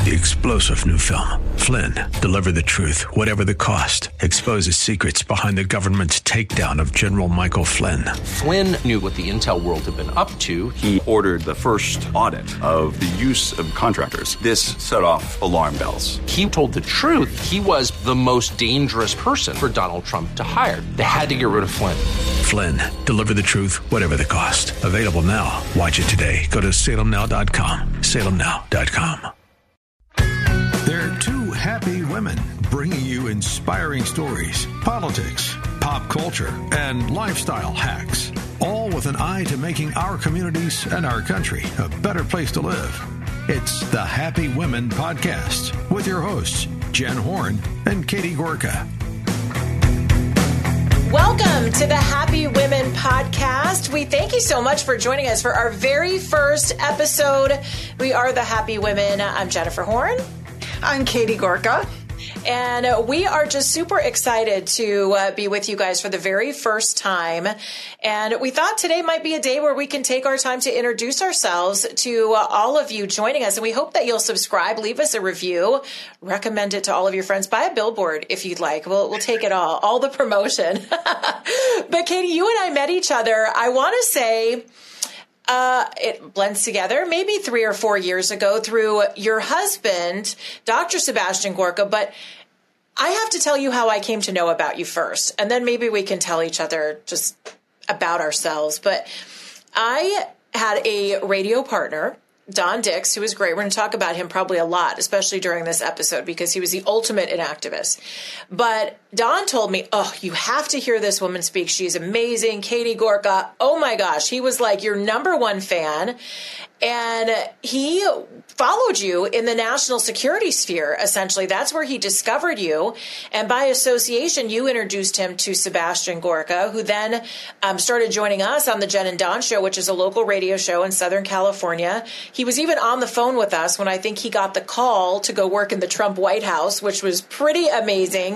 The explosive new film, Flynn, deliver the truth, whatever the cost, exposes secrets behind the government's takedown of General Michael Flynn. Flynn knew what the intel world had been up to. He ordered the first audit of the use of contractors. This set off alarm bells. He told the truth. He was the most dangerous person for Donald Trump to hire. They had to get rid of Flynn. Flynn, deliver the truth, whatever the cost. Available now. Watch it today. Go to salemnow.com. salemnow.com. They're two happy women bringing you inspiring stories, politics, pop culture, and lifestyle hacks, all with an eye to making our communities and our country a better place to live. It's the Happy Women Podcast with your hosts, Jen Horn and Katie Gorka. Welcome to the Happy Women Podcast. We thank you so much for joining us for our very first episode. We are the Happy Women. I'm Jennifer Horn. I'm Katie Gorka. And we are just super excited to be with you guys for the very first time. And we thought today might be a day where we can take our time to introduce ourselves to all of you joining us. And we hope that you'll subscribe, leave us a review, recommend it to all of your friends, buy a billboard if you'd like. We'll take it all the promotion. But Katie, you and I met each other, I want to say, it blends together maybe 3 or 4 years ago through your husband, Dr. Sebastian Gorka. But I have to tell you how I came to know about you first, and then maybe we can tell each other just about ourselves. But I had a radio partner, Don Dix, who was great. We're going to talk about him probably a lot, especially during this episode, because he was the ultimate in activist. But Don told me, oh, you have to hear this woman speak. She's amazing. Katie Gorka. Oh my gosh. He was like your number one fan. And he followed you in the national security sphere, essentially. That's where he discovered you. And by association, you introduced him to Sebastian Gorka, who then started joining us on the Jen and Don Show, which is a local radio show in Southern California. He was even on the phone with us when I think he got the call to go work in the Trump White House, which was pretty amazing.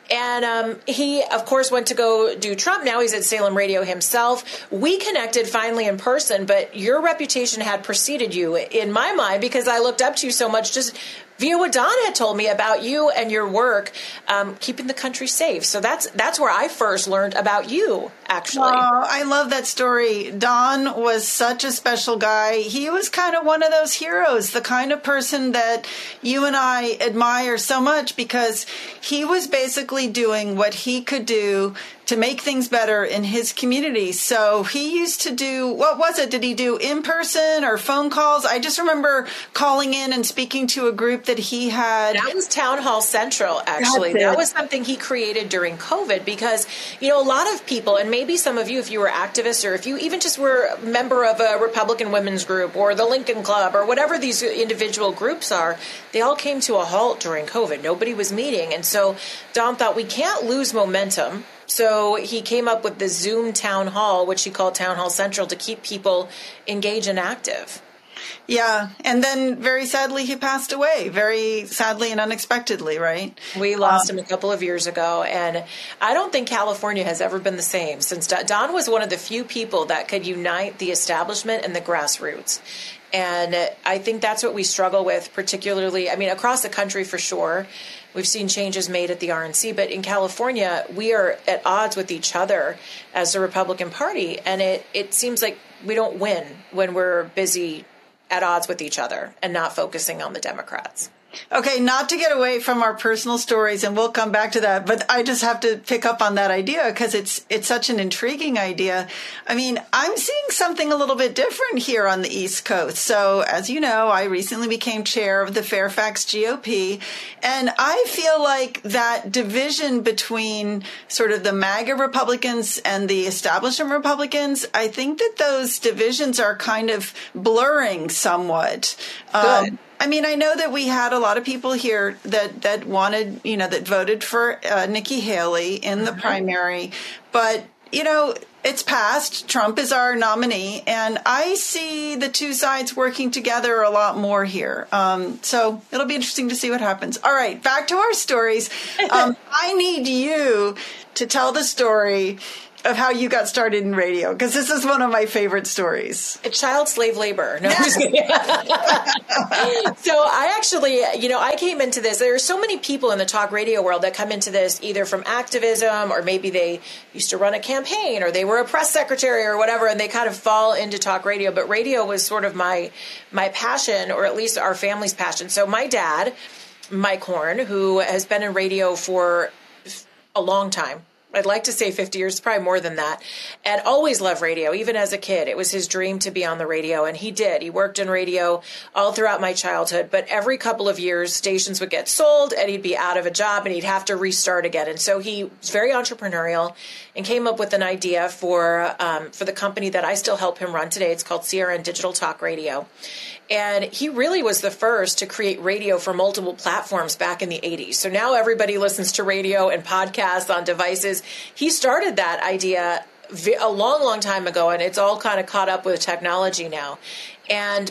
And he, of course, went to go do Trump. Now he's at Salem Radio himself. We connected finally in person, but your reputation had preceded you in my mind because I looked up to you so much just via what Don had told me about you and your work keeping the country safe. So that's where I first learned about you, actually. Oh, I love that story. Don was such a special guy. He was kind of one of those heroes, the kind of person that you and I admire so much because he was basically doing what he could do to make things better in his community. So he used to do, what was it? Did he do in person or phone calls? I just remember calling in and speaking to a group that he had. That was Town Hall Central, actually. That was something he created during COVID because, you know, a lot of people, and maybe some of you, if you were activists or if you even just were a member of a Republican women's group or the Lincoln Club or whatever these individual groups are, they all came to a halt during COVID. Nobody was meeting. And so Don thought we can't lose momentum. So he came up with the Zoom town hall, which he called Town Hall Central, to keep people engaged and active. Yeah. And then very sadly, he passed away, very sadly and unexpectedly, right? We lost him a couple of years ago. And I don't think California has ever been the same since Don was one of the few people that could unite the establishment and the grassroots. And I think that's what we struggle with, particularly, I mean, across the country for sure. We've seen changes made at the RNC, but in California, we are at odds with each other as the Republican Party. And it seems like we don't win when we're busy at odds with each other and not focusing on the Democrats. Okay, not to get away from our personal stories, and we'll come back to that, but I just have to pick up on that idea because it's such an intriguing idea. I mean, I'm seeing something a little bit different here on the East Coast. So, as you know, I recently became chair of the Fairfax GOP, and I feel like that division between sort of the MAGA Republicans and the establishment Republicans, I think that those divisions are kind of blurring somewhat. Good. I mean, I know that we had a lot of people here that wanted, you know, that voted for Nikki Haley in the primary. But, you know, it's passed. Trump is our nominee. And I see the two sides working together a lot more here. So it'll be interesting to see what happens. All right, back to our stories. I need you to tell the story of how you got started in radio, because this is one of my favorite stories. Child slave labor. No, I'm just kidding. So I actually, I came into this. There are so many people in the talk radio world that come into this either from activism, or maybe they used to run a campaign, or they were a press secretary or whatever, and they kind of fall into talk radio. But radio was sort of my passion, or at least our family's passion. So my dad, Mike Horn, who has been in radio for a long time, I'd like to say 50 years, probably more than that, and always loved radio. Even as a kid, it was his dream to be on the radio, and he did. He worked in radio all throughout my childhood, but every couple of years, stations would get sold, and he'd be out of a job, and he'd have to restart again. And so he was very entrepreneurial and came up with an idea for the company that I still help him run today. It's called CRN Digital Talk Radio. And he really was the first to create radio for multiple platforms back in the 80s. So now everybody listens to radio and podcasts on devices. He started that idea a long, long time ago, and it's all kind of caught up with technology now. And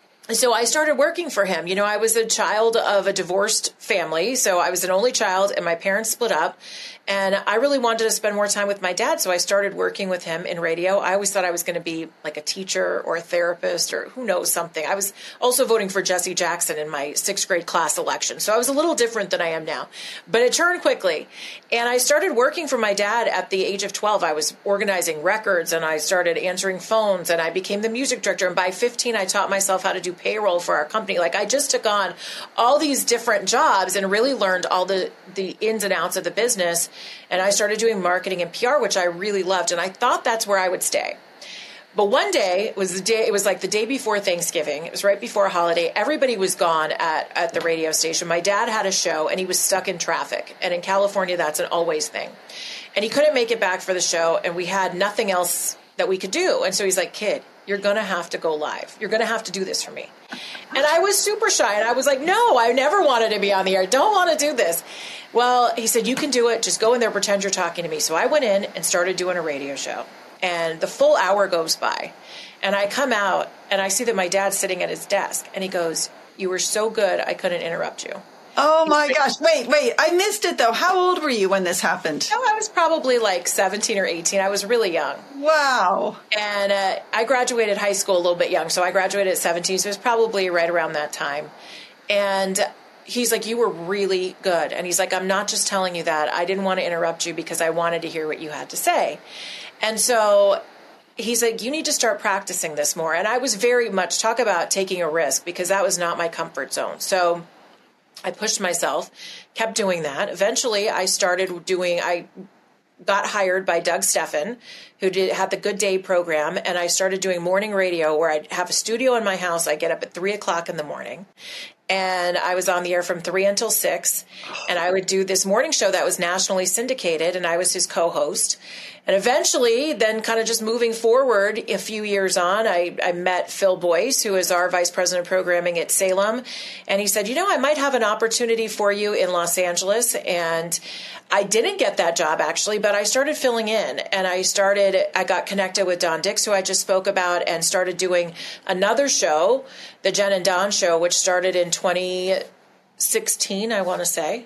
so I started working for him. I was a child of a divorced family, so I was an only child, and my parents split up. And I really wanted to spend more time with my dad, so I started working with him in radio. I always thought I was going to be like a teacher or a therapist or who knows something. I was also voting for Jesse Jackson in my 6th grade class election, so I was a little different than I am now. But it turned quickly, and I started working for my dad at the age of 12. I was organizing records, and I started answering phones, and I became the music director. And by 15, I taught myself how to do payroll for our company. Like, I just took on all these different jobs and really learned all the ins and outs of the business. And I started doing marketing and PR, which I really loved. And I thought that's where I would stay. But one day, it was like the day before Thanksgiving. It was right before a holiday. Everybody was gone at the radio station. My dad had a show, and he was stuck in traffic. And in California, that's an always thing. And he couldn't make it back for the show, and we had nothing else that we could do. And so he's like, kid, you're going to have to go live. You're going to have to do this for me. And I was super shy, and I was like, no, I never wanted to be on the air. Don't want to do this. Well, he said, you can do it. Just go in there, pretend you're talking to me. So I went in and started doing a radio show. And the full hour goes by. And I come out, and I see that my dad's sitting at his desk. And he goes, you were so good, I couldn't interrupt you. Oh, my gosh. Wait. I missed it, though. How old were you when this happened? Oh, I was probably like 17 or 18. I was really young. Wow. And I graduated high school a little bit young. So I graduated at 17. So it was probably right around that time. And he's like, you were really good. And he's like, I'm not just telling you that. I didn't want to interrupt you because I wanted to hear what you had to say. And so he's like, you need to start practicing this more. And I was very much, talk about taking a risk, because that was not my comfort zone. So I pushed myself, kept doing that. Eventually, I got hired by Doug Steffen, who had the Good Day program, and I started doing morning radio where I'd have a studio in my house. I get up at 3 o'clock in the morning, and I was on the air from 3 until 6, and I would do this morning show that was nationally syndicated, and I was his co-host. And eventually, then kind of just moving forward a few years on, I met Phil Boyce, who is our vice president of programming at Salem. And he said, I might have an opportunity for you in Los Angeles. And I didn't get that job, actually, but I started filling in. And I got connected with Don Dix, who I just spoke about, and started doing another show, the Jen and Don Show, which started in 2016, I want to say.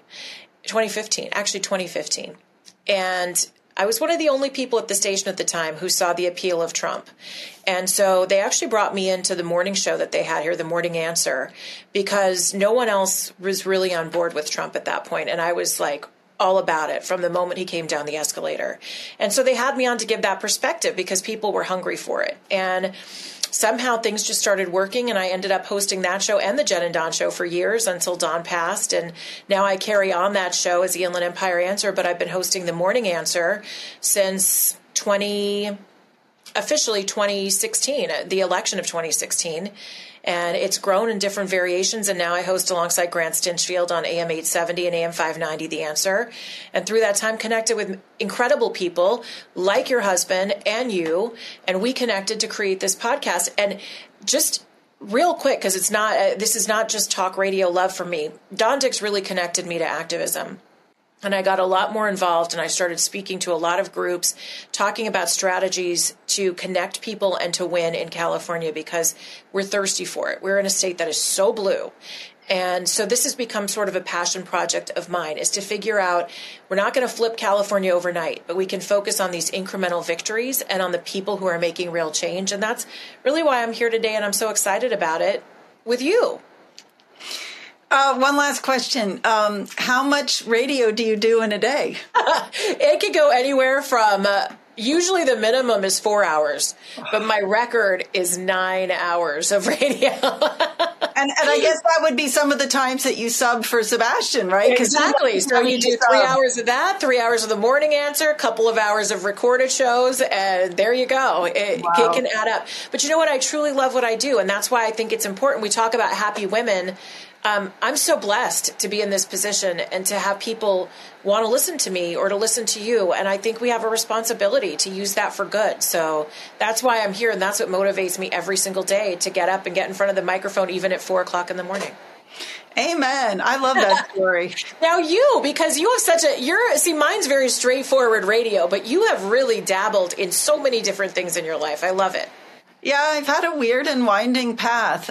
2015. And I was one of the only people at the station at the time who saw the appeal of Trump. And so they actually brought me into the morning show that they had here, The Morning Answer, because no one else was really on board with Trump at that point. And I was like all about it from the moment he came down the escalator. And so they had me on to give that perspective because people were hungry for it. And somehow things just started working, and I ended up hosting that show and the Jen and Don Show for years until Don passed. And now I carry on that show as the Inland Empire Answer, but I've been hosting the Morning Answer since officially 2016, the election of 2016. And it's grown in different variations. And now I host alongside Grant Stinchfield on AM 870 and AM 590, The Answer. And through that time, connected with incredible people like your husband and you. And we connected to create this podcast. And just real quick, because this is not just talk radio love for me. Don Dix really connected me to activism. And I got a lot more involved, and I started speaking to a lot of groups, talking about strategies to connect people and to win in California, because we're thirsty for it. We're in a state that is so blue, And so this has become sort of a passion project of mine, is to figure out, we're not going to flip California overnight, but we can focus on these incremental victories and on the people who are making real change. And that's really why I'm here today, and I'm so excited about it with you. One last question. How much radio do you do in a day? It could go anywhere from... usually the minimum is 4 hours, but my record is 9 hours of radio. And I guess that would be some of the times that you sub for Sebastian, right? Exactly. So you do 3 hours of that, 3 hours of the morning answer, a couple of hours of recorded shows, and there you go. It can add up. But you know what? I truly love what I do, and that's why I think it's important. We talk about happy women. I'm so blessed to be in this position and to have people want to listen to me or to listen to you. And I think we have a responsibility to use that for good. So that's why I'm here. And that's what motivates me every single day to get up and get in front of the microphone, even at 4:00 in the morning. Amen. I love that story. Now because you have mine's very straightforward radio, but you have really dabbled in so many different things in your life. I love it. Yeah, I've had a weird and winding path.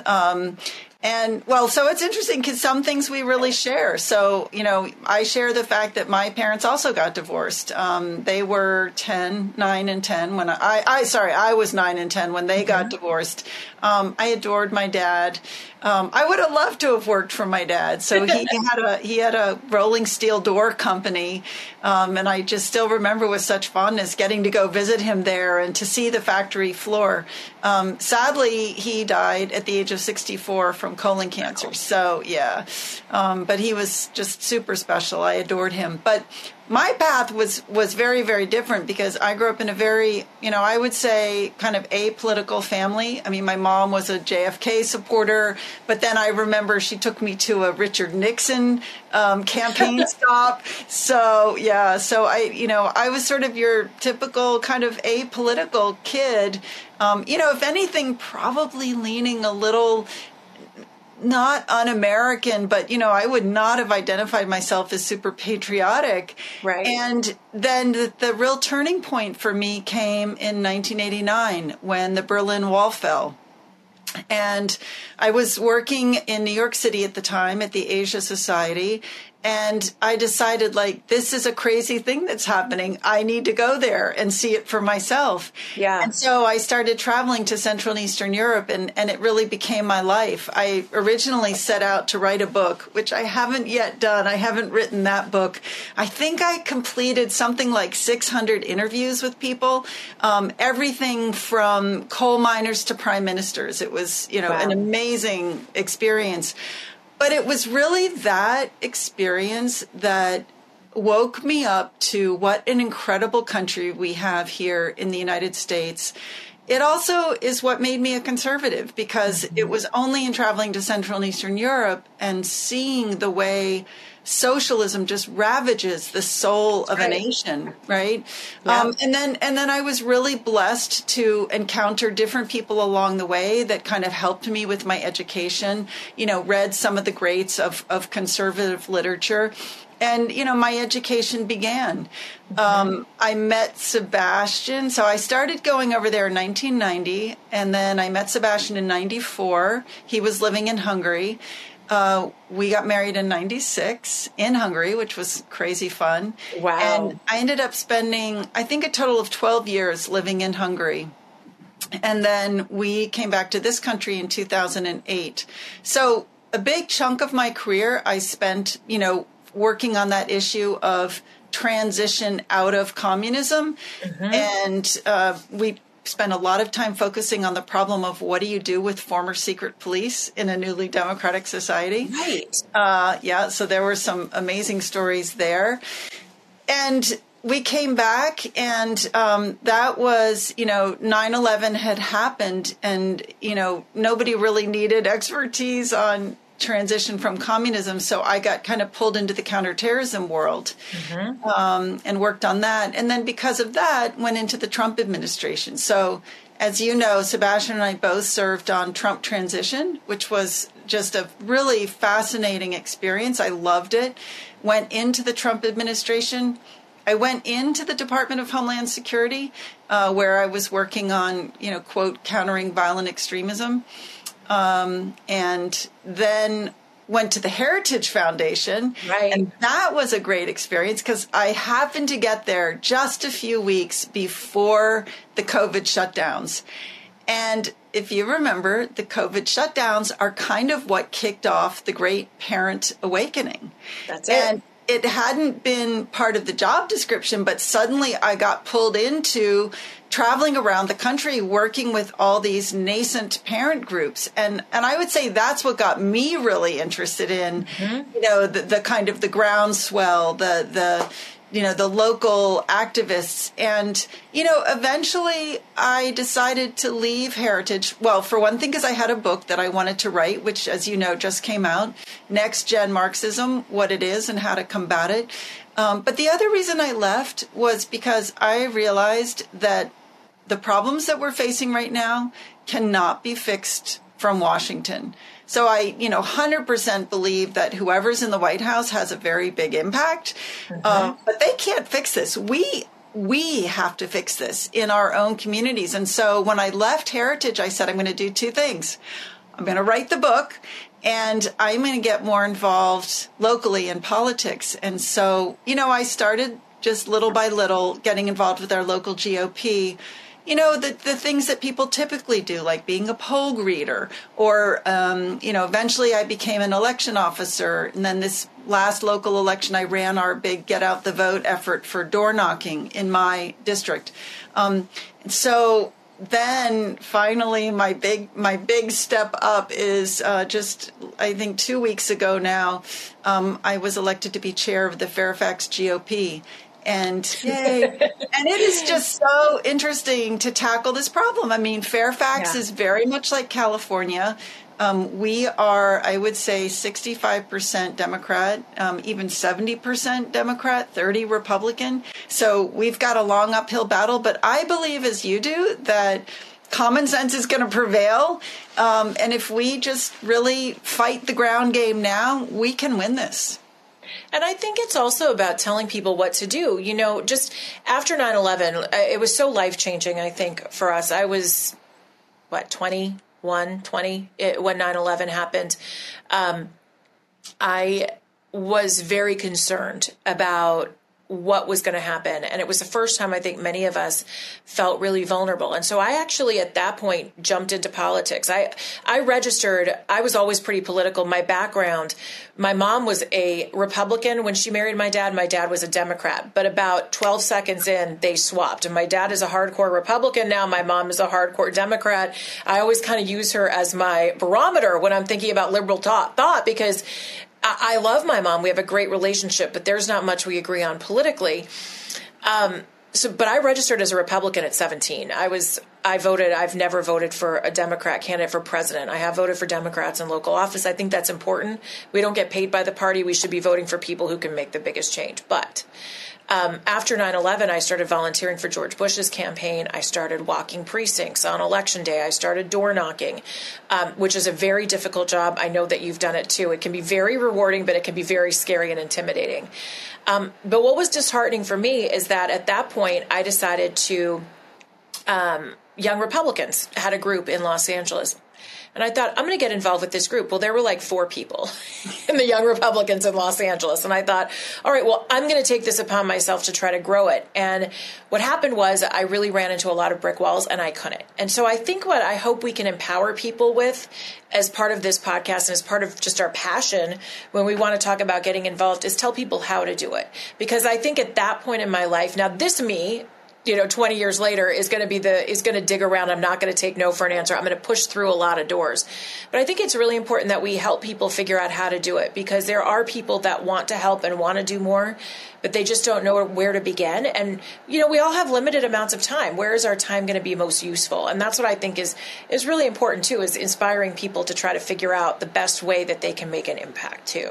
So it's interesting because some things we really share. So, I share the fact that my parents also got divorced. They were 9 and 10 when I was 9 and 10 when they got divorced. I adored my dad. I would have loved to have worked for my dad. So he had a rolling steel door company. And I just still remember with such fondness getting to go visit him there and to see the factory floor. Sadly, he died at the age of 64 from colon cancer. So, yeah. But he was just super special. I adored him. But my path was very, very different because I grew up in a very, I would say kind of apolitical family. I mean, my mom was a JFK supporter, but then I remember she took me to a Richard Nixon campaign stop. So, yeah, I was sort of your typical kind of apolitical kid. If anything, probably leaning a little not un-American, but, I would not have identified myself as super patriotic. Right. And then the real turning point for me came in 1989 when the Berlin Wall fell. And I was working in New York City at the time at the Asia Society. And I decided, this is a crazy thing that's happening. I need to go there and see it for myself. Yeah. And so I started traveling to Central and Eastern Europe, and it really became my life. I originally set out to write a book, which I haven't yet done. I haven't written that book. I think I completed something like 600 interviews with people, everything from coal miners to prime ministers. It was, an amazing experience. But it was really that experience that woke me up to what an incredible country we have here in the United States. It also is what made me a conservative, because it was only in traveling to Central and Eastern Europe and seeing the way socialism just ravages the soul of a nation, right? Yeah. And then I was really blessed to encounter different people along the way that kind of helped me with my education, read some of the greats of conservative literature. And, my education began. I met Sebastian. So I started going over there in 1990, and then I met Sebastian in 94. He was living in Hungary. We got married in 96 in Hungary, which was crazy fun. Wow. And I ended up spending, I think, a total of 12 years living in Hungary. And then we came back to this country in 2008. So a big chunk of my career I spent, working on that issue of transition out of communism. Mm-hmm. And we spent a lot of time focusing on the problem of what do you do with former secret police in a newly democratic society. Right. So there were some amazing stories there. And we came back, and that was, 9/11 had happened, and, nobody really needed expertise on transition from communism. So I got kind of pulled into the counterterrorism world, and worked on that. And then because of that, went into the Trump administration. So as you know, Sebastian and I both served on Trump Transition, which was just a really fascinating experience. I loved it. Went into the Trump administration. I went into the Department of Homeland Security, where I was working on, quote, countering violent extremism. And then went to the Heritage Foundation. Right. And that was a great experience because I happened to get there just a few weeks before the COVID shutdowns. And if you remember, the COVID shutdowns are kind of what kicked off the Great Parent Awakening. That's it. And it hadn't been part of the job description, but suddenly I got pulled into traveling around the country, working with all these nascent parent groups. And I would say that's what got me really interested in, the kind of the groundswell, the local activists. And, eventually I decided to leave Heritage. Well, for one thing, because I had a book that I wanted to write, which, as you know, just came out, Next Gen Marxism, What It Is and How to Combat It. But the other reason I left was because I realized that the problems that we're facing right now cannot be fixed from Washington. So I, 100% believe that whoever's in the White House has a very big impact, but they can't fix this. We have to fix this in our own communities. And so when I left Heritage, I said, I'm going to do two things. I'm going to write the book, and I'm going to get more involved locally in politics. And so, I started just little by little getting involved with our local GOP. The things that people typically do, like being a poll greeter, or, eventually I became an election officer. And then this last local election, I ran our big Get Out the Vote effort for door knocking in my district. So then finally my big step up is just, I think 2 weeks ago now, I was elected to be chair of the Fairfax GOP. And yay. And it is just so interesting to tackle this problem. I mean, Fairfax is very much like California. We are, I would say, 65% Democrat, even 70% Democrat, 30 Republican. So we've got a long uphill battle. But I believe, as you do, that common sense is going to prevail. And if we just really fight the ground game now, we can win this. And I think it's also about telling people what to do. Just after 9/11, it was so life-changing, I think, for us. I was, 20 when 9/11 happened. I was very concerned about what was going to happen. And it was the first time I think many of us felt really vulnerable. And so I actually at that point jumped into politics. I registered. I was always pretty political. My background, my mom was a Republican when she married my dad. My dad was a Democrat. But about 12 seconds in, they swapped. And my dad is a hardcore Republican now. My mom is a hardcore Democrat. I always kind of use her as my barometer when I'm thinking about liberal thought because I love my mom. We have a great relationship, but there's not much we agree on politically. But I registered as a Republican at 17. I voted. I've never voted for a Democrat candidate for president. I have voted for Democrats in local office. I think that's important. We don't get paid by the party. We should be voting for people who can make the biggest change. But after 9/11, I started volunteering for George Bush's campaign. I started walking precincts on Election Day. I started door knocking, which is a very difficult job. I know that you've done it too. It can be very rewarding, but it can be very scary and intimidating. But what was disheartening for me is that at that point, I decided to, Young Republicans had a group in Los Angeles. And I thought, I'm going to get involved with this group. Well, there were like 4 people in the Young Republicans in Los Angeles. And I thought, all right, well, I'm going to take this upon myself to try to grow it. And what happened was I really ran into a lot of brick walls and I couldn't. And so I think what I hope we can empower people with as part of this podcast and as part of just our passion when we want to talk about getting involved is tell people how to do it. Because I think at that point in my life, now this me, 20 years later is going to dig around. I'm not going to take no for an answer. I'm going to push through a lot of doors. But I think it's really important that we help people figure out how to do it because there are people that want to help and want to do more, but they just don't know where to begin. And, we all have limited amounts of time. Where is our time going to be most useful? And that's what I think is really important too, is inspiring people to try to figure out the best way that they can make an impact too.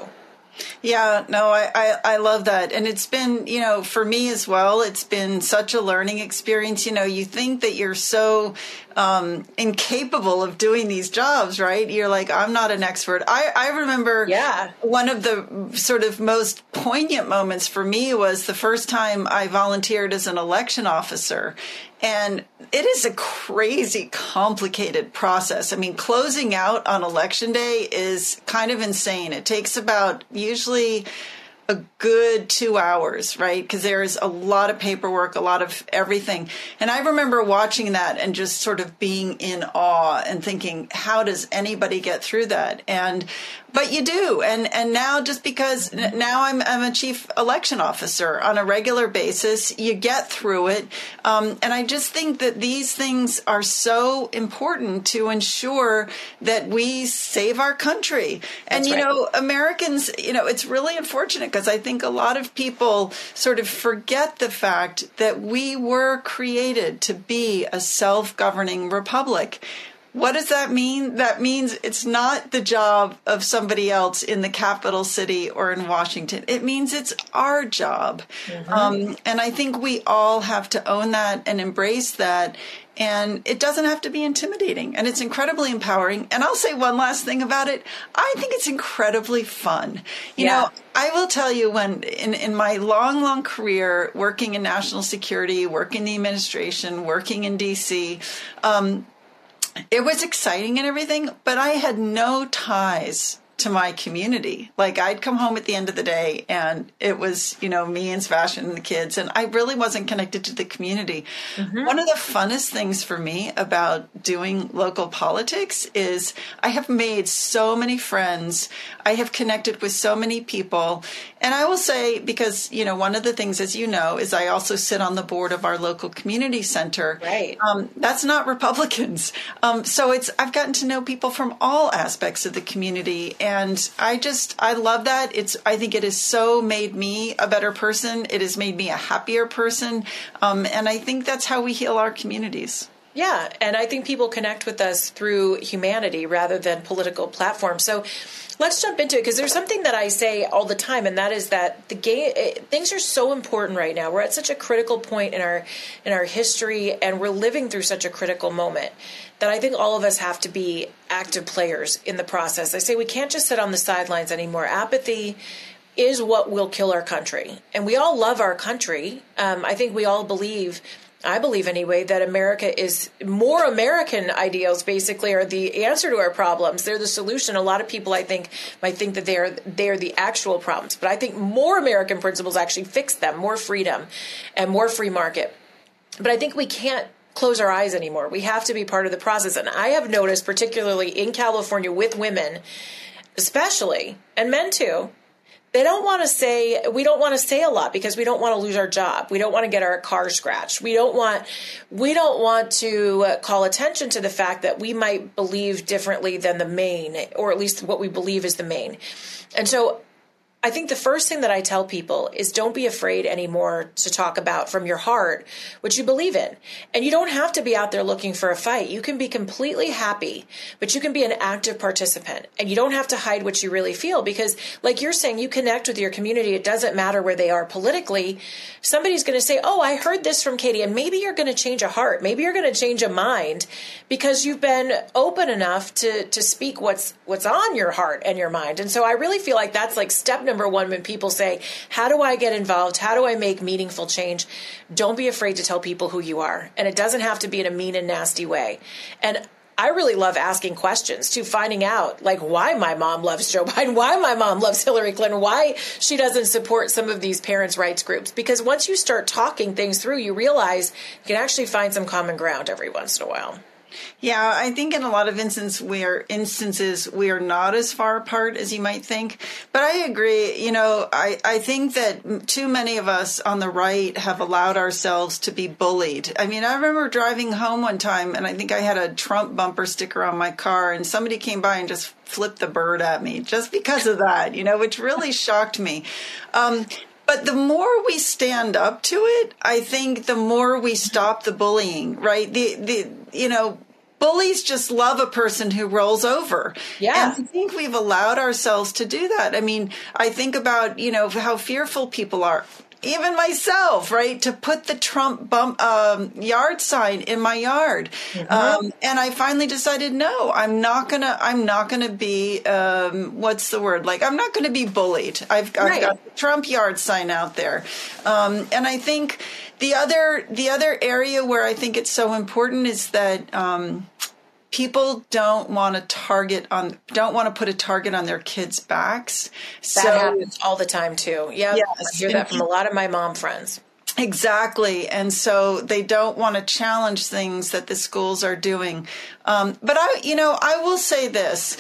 Yeah, no, I love that. And it's been, for me as well, it's been such a learning experience. You think that you're so incapable of doing these jobs, right? You're like, I'm not an expert. I remember one of the sort of most poignant moments for me was the first time I volunteered as an election officer. And it is a crazy, complicated process. I mean, closing out on election day is kind of insane. It takes about usually a good 2 hours, right? Because there's a lot of paperwork, a lot of everything. And I remember watching that and just sort of being in awe and thinking, how does anybody get through that? But you do. And now, just because now I'm a chief election officer on a regular basis, you get through it. And I just think that these things are so important to ensure that we save our country. And, Americans, it's really unfortunate because I think a lot of people sort of forget the fact that we were created to be a self-governing republic. What does that mean? That means it's not the job of somebody else in the capital city or in Washington. It means it's our job. Mm-hmm. And I think we all have to own that and embrace that. And it doesn't have to be intimidating. And it's incredibly empowering. And I'll say one last thing about it. I think it's incredibly fun. You know, I will tell you, when in my long, long career working in national security, working in the administration, working in D.C., it was exciting and everything, but I had no ties to my community. Like, I'd come home at the end of the day and it was, me and Sebastian and the kids, and I really wasn't connected to the community. Mm-hmm. One of the funnest things for me about doing local politics is I have made so many friends. I have connected with so many people. And I will say, because, one of the things, as you know, is I also sit on the board of our local community center. Right. That's not Republicans. So I've gotten to know people from all aspects of the community. And I love that. I think it has so made me a better person. It has made me a happier person. And I think that's how we heal our communities. Yeah. And I think people connect with us through humanity rather than political platforms. So let's jump into it, because there's something that I say all the time, and that is that things are so important right now. We're at such a critical point in our history, and we're living through such a critical moment that I think all of us have to be active players in the process. I say we can't just sit on the sidelines anymore. Apathy is what will kill our country. And we all love our country. I think we all I believe anyway, that America is more American ideals basically are the answer to our problems. They're the solution. A lot of people, I think, might think that they're the actual problems. But I think more American principles actually fix them, more freedom and more free market. But I think we can't close our eyes anymore. We have to be part of the process. And I have noticed, particularly in California with women, especially, and men too, we don't want to say a lot because we don't want to lose our job. We don't want to get our car scratched. We don't want to call attention to the fact that we might believe differently than the main, or at least what we believe is the main. And so I think the first thing that I tell people is don't be afraid anymore to talk about from your heart what you believe in. And you don't have to be out there looking for a fight. You can be completely happy, but you can be an active participant. And you don't have to hide what you really feel, because like you're saying, you connect with your community. It doesn't matter where they are politically. Somebody's going to say, oh, I heard this from Katie. And maybe you're going to change a heart. Maybe you're going to change a mind because you've been open enough to speak what's on your heart and your mind. And so I really feel like that's like step number one when people say, how do I get involved? How do I make meaningful change? Don't be afraid to tell people who you are. And it doesn't have to be in a mean and nasty way. And I really love asking questions too, finding out like why my mom loves Joe Biden, why my mom loves Hillary Clinton, why she doesn't support some of these parents' rights groups. Because once you start talking things through, you realize you can actually find some common ground every once in a while. Yeah, I think in a lot of instances we are not as far apart as you might think. But I agree. I think that too many of us on the right have allowed ourselves to be bullied. I mean, I remember driving home one time and I think I had a Trump bumper sticker on my car, and somebody came by and just flipped the bird at me just because of that, which really shocked me. But the more we stand up to it, I think the more we stop the bullying, right? bullies just love a person who rolls over. Yeah. And I think we've allowed ourselves to do that. I mean, I think about, how fearful people are. Even myself, right? To put the Trump yard sign in my yard. Mm-hmm. And I finally decided, no, I'm not gonna be, what's the word? Like, I'm not gonna be bullied. I've got the Trump yard sign out there. And I think the other area where I think it's so important is that, people don't want to put a target on their kids' backs. That happens all the time too. Yeah, yes. I hear that from a lot of my mom friends. Exactly. And so they don't want to challenge things that the schools are doing. But I will say this.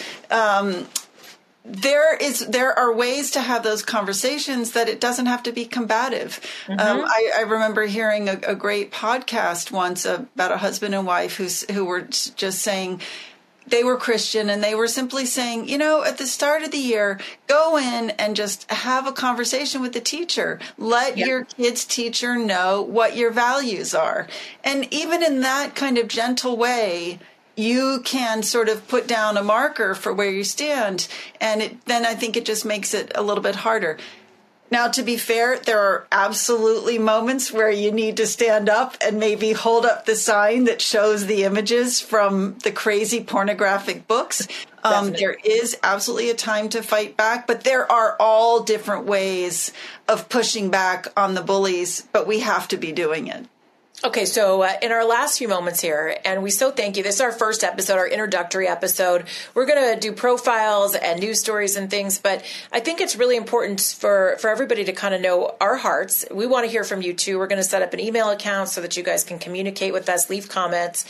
There are ways to have those conversations that it doesn't have to be combative. Mm-hmm. I remember hearing a great podcast once about a husband and wife who were just saying they were Christian, and they were simply saying, at the start of the year, go in and just have a conversation with the teacher. Let your kid's teacher know what your values are. And even in that kind of gentle way, you can sort of put down a marker for where you stand, and then I think it just makes it a little bit harder. Now, to be fair, there are absolutely moments where you need to stand up and maybe hold up the sign that shows the images from the crazy pornographic books. There is absolutely a time to fight back, but there are all different ways of pushing back on the bullies, but we have to be doing it. Okay, so in our last few moments here, and we so thank you. This is our first episode, our introductory episode. We're going to do profiles and news stories and things, but I think it's really important for everybody to kind of know our hearts. We want to hear from you too. We're going to set up an email account so that you guys can communicate with us, leave comments.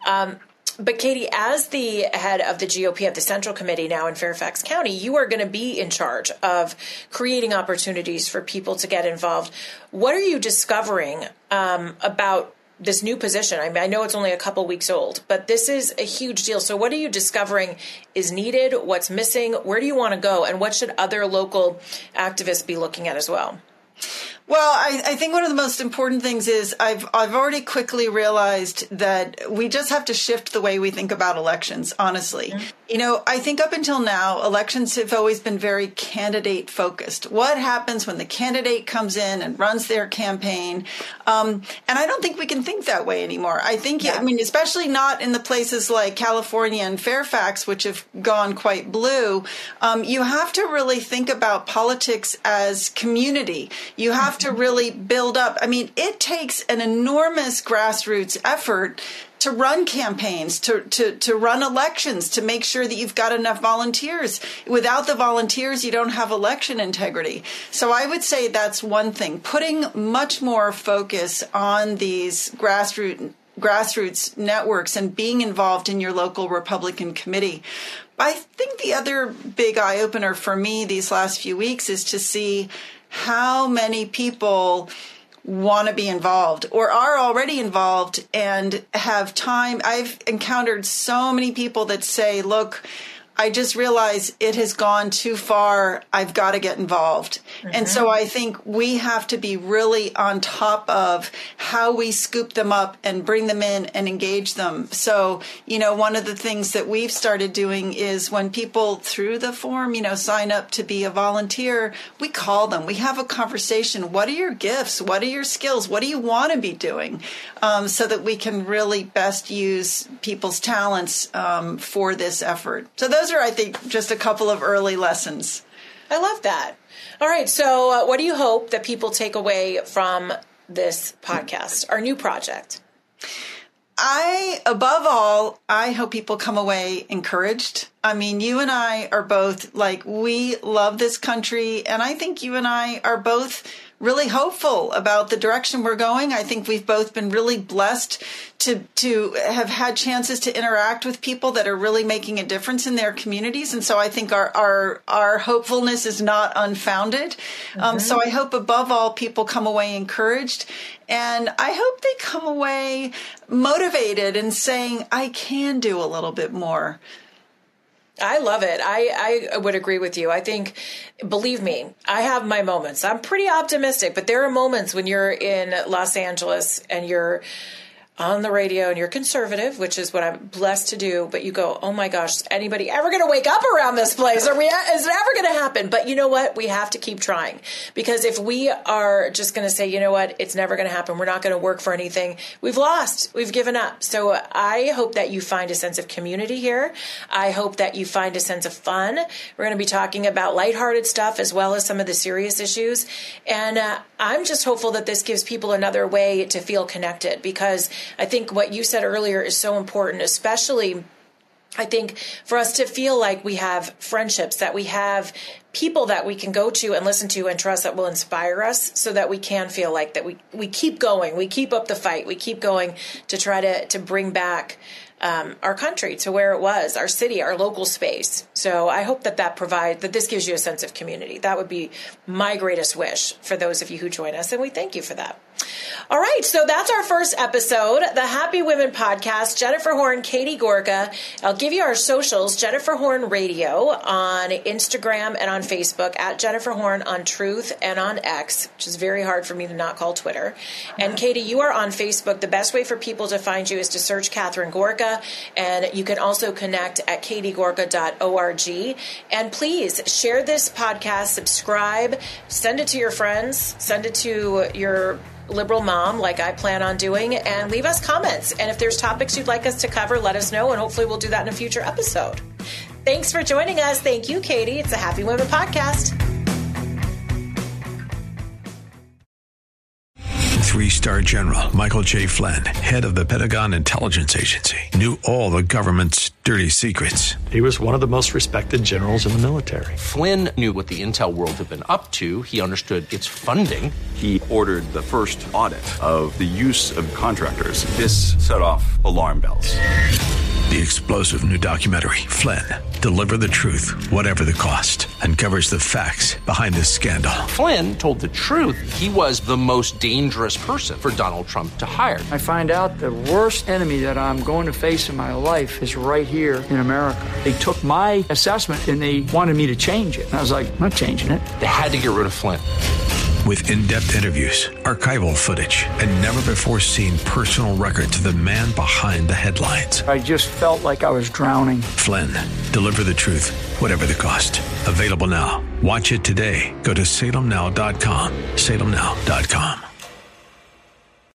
But Katie, as the head of the GOP of the Central Committee now in Fairfax County, you are going to be in charge of creating opportunities for people to get involved. What are you discovering about this new position? I mean, I know it's only a couple weeks old, but this is a huge deal. So what are you discovering is needed? What's missing? Where do you want to go? And what should other local activists be looking at as well? Well, I think one of the most important things is I've already quickly realized that we just have to shift the way we think about elections, honestly. Mm-hmm. I think up until now, elections have always been very candidate focused. What happens when the candidate comes in and runs their campaign? And I don't think we can think that way anymore. I think, especially not in the places like California and Fairfax, which have gone quite blue. You have to really think about politics as community. You have to really build up. I mean, it takes an enormous grassroots effort to run campaigns, to run elections, to make sure that you've got enough volunteers. Without the volunteers, you don't have election integrity. So I would say that's one thing, putting much more focus on these grassroots networks and being involved in your local Republican committee. I think the other big eye-opener for me these last few weeks is to see how many people want to be involved or are already involved and have time. I've encountered so many people that say, look, I just realized it has gone too far. I've got to get involved. Mm-hmm. And so I think we have to be really on top of how we scoop them up and bring them in and engage them. So, one of the things that we've started doing is when people through the form, sign up to be a volunteer, we call them. We have a conversation. What are your gifts? What are your skills? What do you want to be doing? So that we can really best use people's talents for this effort. So those are, I think, just a couple of early lessons. I love that. All right. So what do you hope that people take away from this podcast, our new project? Above all, I hope people come away encouraged. I mean, you and I are both we love this country, and I think you and I are both really hopeful about the direction we're going. I think we've both been really blessed to have had chances to interact with people that are really making a difference in their communities. And so I think our hopefulness is not unfounded. Mm-hmm. So I hope above all, people come away encouraged. And I hope they come away motivated and saying, I can do a little bit more. I love it. I would agree with you. I think, believe me, I have my moments. I'm pretty optimistic, but there are moments when you're in Los Angeles and you're on the radio and you're conservative, which is what I'm blessed to do, but you go, oh my gosh, is anybody ever going to wake up around this place? Is it ever going to happen? But you know what? We have to keep trying, because if we are just going to say, you know what, it's never going to happen, we're not going to work for anything, we've lost, we've given up. So I hope that you find a sense of community here. I hope that you find a sense of fun. We're going to be talking about lighthearted stuff as well as some of the serious issues. And I'm just hopeful that this gives people another way to feel connected, because I think what you said earlier is so important, especially I think for us to feel like we have friendships, that we have people that we can go to and listen to and trust that will inspire us, so that we can feel like that we keep going, we keep up the fight, we keep going to try to bring back our country to where it was, our city, our local space. So I hope that this gives you a sense of community. That would be my greatest wish for those of you who join us, and we thank you for that. All right, so that's our first episode, the Happy Women Podcast. Jennifer Horn, Katie Gorka. I'll give you our socials, Jennifer Horn Radio on Instagram and on Facebook, at Jennifer Horn on Truth and on X, which is very hard for me to not call Twitter. And Katie, you are on Facebook. The best way for people to find you is to search Catherine Gorka, and you can also connect at katiegorka.org. And please share this podcast, subscribe, send it to your friends, send it to your liberal mom like I plan on doing, and leave us comments. And if there's topics you'd like us to cover, let us know, and hopefully we'll do that in a future episode. Thanks for joining us. Thank you, Katie. It's the Happy Women Podcast. 3-star General Michael J. Flynn, head of the Pentagon Intelligence Agency, knew all the government's dirty secrets. He was one of the most respected generals in the military. Flynn knew what the intel world had been up to. He understood its funding. He ordered the first audit of the use of contractors. This set off alarm bells. The explosive new documentary, Flynn, Deliver the Truth, Whatever the Cost, uncovers the facts behind this scandal. Flynn told the truth. He was the most dangerous person for Donald Trump to hire. I find out the worst enemy that I'm going to face in my life is right here in America. They took my assessment and they wanted me to change it. And I was like, I'm not changing it. They had to get rid of Flynn. With in-depth interviews, archival footage, and never-before-seen personal records of the man behind the headlines. I just felt like I was drowning. Flynn, Deliver the Truth, Whatever the Cost. Available now. Watch it today. Go to salemnow.com. salemnow.com.